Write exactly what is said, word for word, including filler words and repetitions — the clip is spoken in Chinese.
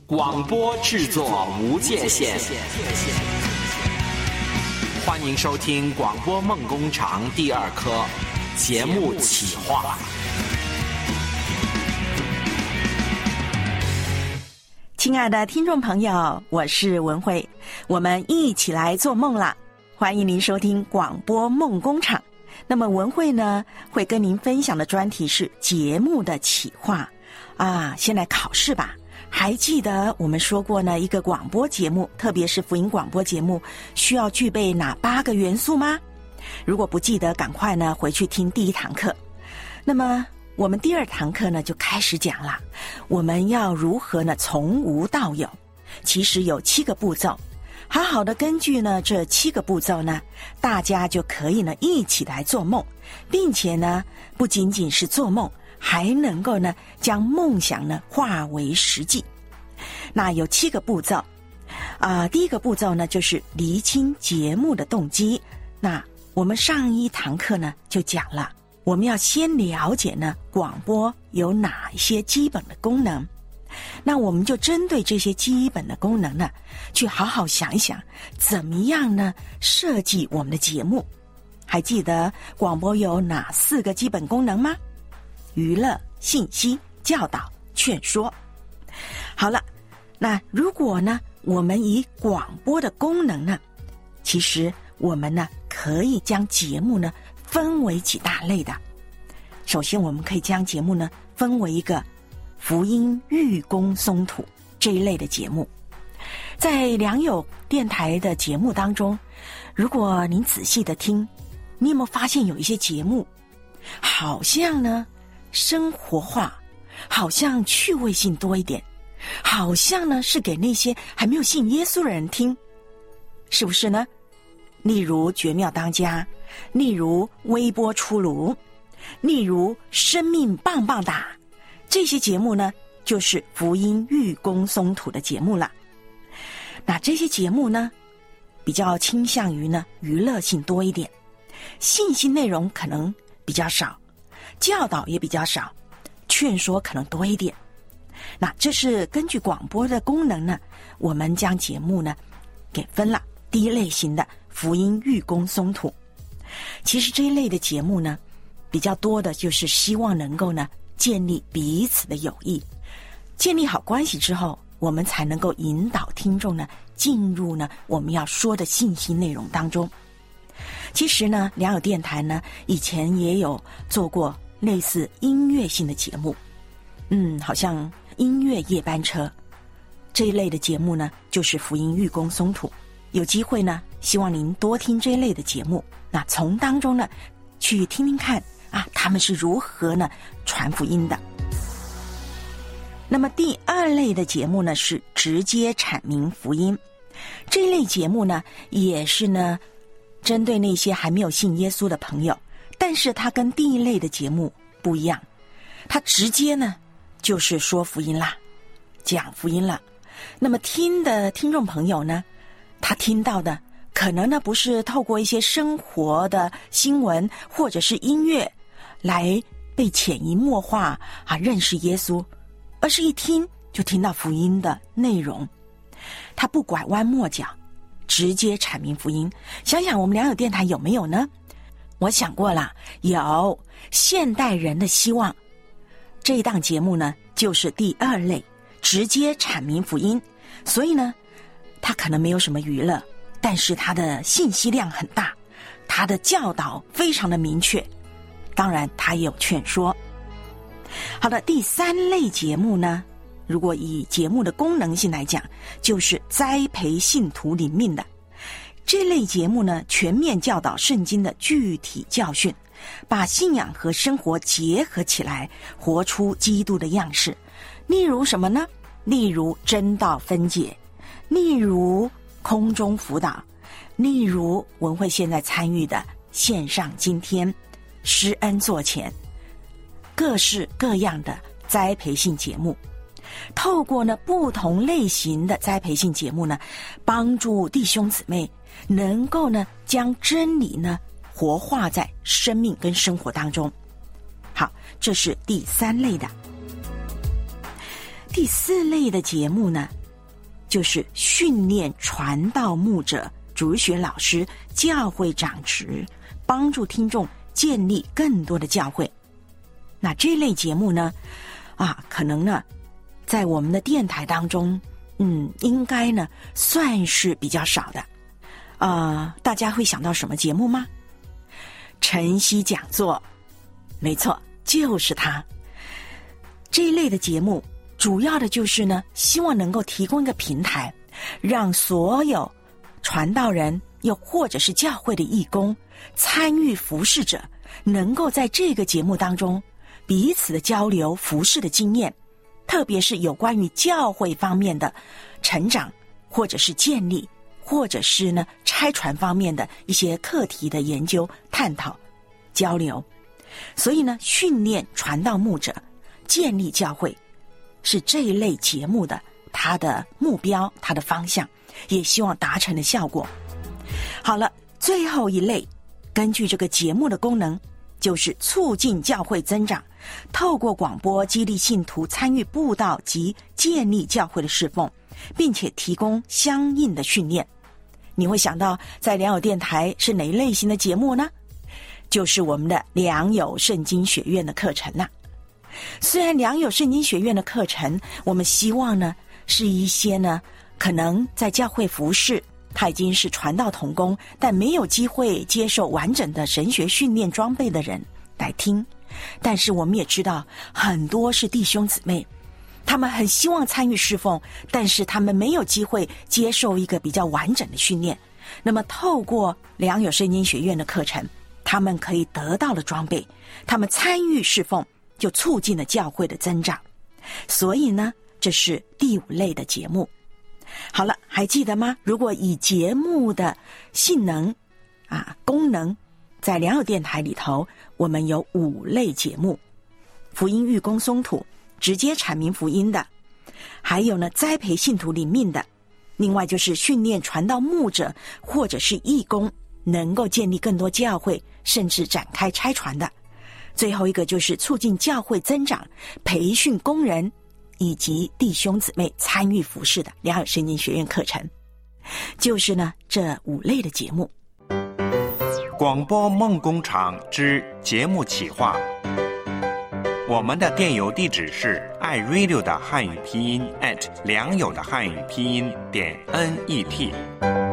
广播制作无界限，欢迎收听广播梦工厂第二科节目企划。 亲爱的听众朋友，我是文慧，我们一起来做梦啦！欢迎您收听广播梦工厂。那么文慧呢，会跟您分享的专题是节目的企划啊。先来考试吧。还记得我们说过呢，一个广播节目，特别是福音广播节目，需要具备哪八个元素吗？如果不记得，赶快呢回去听第一堂课。那么我们第二堂课呢就开始讲了，我们要如何呢从无到有。其实有七个步骤，好好的根据呢这七个步骤呢，大家就可以呢一起来做梦，并且呢不仅仅是做梦，还能够呢将梦想呢化为实际。那有七个步骤啊、呃，第一个步骤呢就是厘清节目的动机。那我们上一堂课呢就讲了，我们要先了解呢广播有哪一些基本的功能。那我们就针对这些基本的功能呢，去好好想一想，怎么样呢设计我们的节目。还记得广播有哪四个基本功能吗？娱乐、信息、教导、劝说。好了，那如果呢我们以广播的功能呢，其实我们呢可以将节目呢分为几大类的。首先我们可以将节目呢分为一个福音寓公松土这一类的节目。在良友电台的节目当中，如果您仔细的听，你有没有发现有一些节目好像呢生活化，好像趣味性多一点，好像呢是给那些还没有信耶稣的人听，是不是呢？例如绝妙当家，例如微波出炉，例如生命棒棒打，这些节目呢就是福音寓公松土的节目了。那这些节目呢比较倾向于呢娱乐性多一点，信息内容可能比较少，教导也比较少，劝说可能多一点。那这是根据广播的功能呢，我们将节目呢给分了。第一类型的福音寓公松土，其实这一类的节目呢比较多的就是希望能够呢建立彼此的友谊，建立好关系之后，我们才能够引导听众呢进入呢我们要说的信息内容当中。其实呢良友电台呢以前也有做过类似音乐性的节目，嗯，好像音乐夜班车这一类的节目呢就是福音寓公松土。有机会呢希望您多听这一类的节目，那从当中呢去听听看啊他们是如何呢传福音的。那么第二类的节目呢是直接阐明福音。这一类节目呢也是呢针对那些还没有信耶稣的朋友，但是它跟第一类的节目不一样，它直接呢就是说福音啦，讲福音了。那么听的听众朋友呢，他听到的可能呢不是透过一些生活的新闻或者是音乐来被潜移默化啊认识耶稣，而是一听就听到福音的内容，他不拐弯抹角，直接阐明福音。想想我们良友电台有没有呢？我想过了，有。现代人的希望这一档节目呢就是第二类，直接阐明福音。所以呢它可能没有什么娱乐，但是它的信息量很大，它的教导非常的明确，当然它也有劝说。好的，第三类节目呢，如果以节目的功能性来讲，就是栽培信徒灵命的。这类节目呢全面教导圣经的具体教训，把信仰和生活结合起来，活出基督的样式。例如什么呢？例如真道分解，例如空中辅导，例如文慧现在参与的线上今天施恩座前，各式各样的栽培性节目。透过呢不同类型的栽培性节目呢，帮助弟兄姊妹能够呢将真理呢活化在生命跟生活当中。好，这是第三类的。 第四类的节目呢，就是训练传道牧者、主日学老师、教会长职，帮助听众建立更多的教会。那这类节目呢，啊，可能呢，在我们的电台当中，嗯，应该呢算是比较少的。呃，大家会想到什么节目吗？晨曦讲座，没错，就是它。这一类的节目，主要的就是呢，希望能够提供一个平台，让所有传道人又或者是教会的义工参与服事者，能够在这个节目当中彼此的交流服事的经验，特别是有关于教会方面的成长，或者是建立，或者是呢拆传方面的一些课题的研究、探讨、交流。所以呢，训练传道牧者、建立教会，是这一类节目的它的目标、它的方向，也希望达成的效果。好了，最后一类，根据这个节目的功能，就是促进教会增长，透过广播激励信徒参与布道及建立教会的侍奉，并且提供相应的训练。你会想到在良友电台是哪一类型的节目呢？就是我们的良友圣经学院的课程啊。虽然良友圣经学院的课程，我们希望呢是一些呢可能在教会服事，他已经是传道同工，但没有机会接受完整的神学训练装备的人来听。但是我们也知道，很多是弟兄姊妹，他们很希望参与侍奉，但是他们没有机会接受一个比较完整的训练。那么透过良友圣经学院的课程，他们可以得到了装备，他们参与侍奉，就促进了教会的增长。所以呢，这是第五类的节目。好了，还记得吗？如果以节目的性能啊功能，在良友电台里头，我们有五类节目：福音育工松土，直接阐明福音的；还有呢，栽培信徒灵命的；另外就是训练传道牧者或者是义工，能够建立更多教会，甚至展开拆传的；最后一个就是促进教会增长，培训工人以及弟兄姊妹参与服事的良友圣经学院课程。就是呢这五类的节目。 广播梦工厂之节目企划，我们的电邮地址是 iRadio 的汉语拼音 at 良友的汉语拼音点 net。